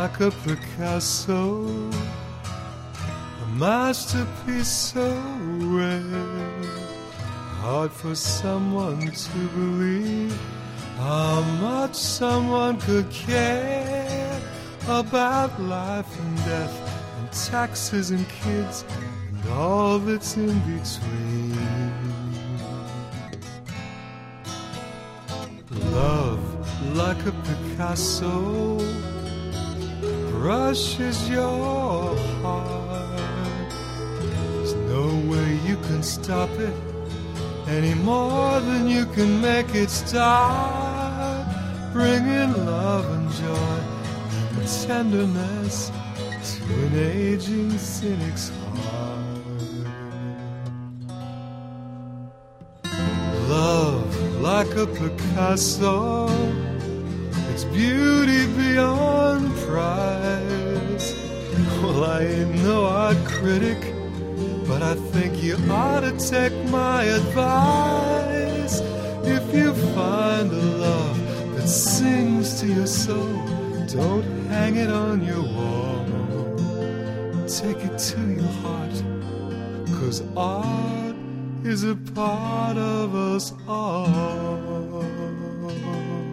like a Picasso, a masterpiece so rare, hard for someone to believe how much someone could care about life and death and taxes and kids and all that's in between. Love like a Picasso brushes your heart. There's no way you can stop it any more than you can make it start, bringing love and joy and tenderness to an aging cynic's heart. Love like a Picasso, it's beauty beyond price. Well, I ain't no art critic, but I think you ought to take my advice. If you find a love that sings to your soul, don't hang it on your wall. Take it to your heart, 'cause art is a part of us all.